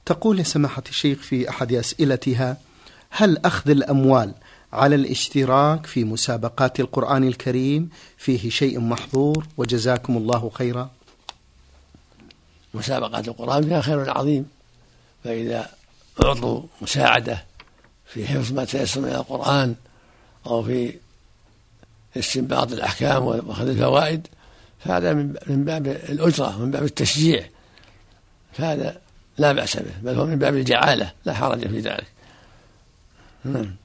تقول سماحة الشيخ في أحد أسئلتها: هل أخذ الأموال على الاشتراك في مسابقات القرآن الكريم فيه شيء محظور؟ وجزاكم الله خيرا. مسابقات القرآن فيها خير عظيم، فإذا أعطوا مساعدة في حفظ ما تيسر من القرآن أو في استنباط الأحكام وأخذ الفوائد فهذا من باب الأجرة ومن باب التشجيع، فهذا لا بأس به، بل هو من باب الجعالة، لا حرج في ذلك.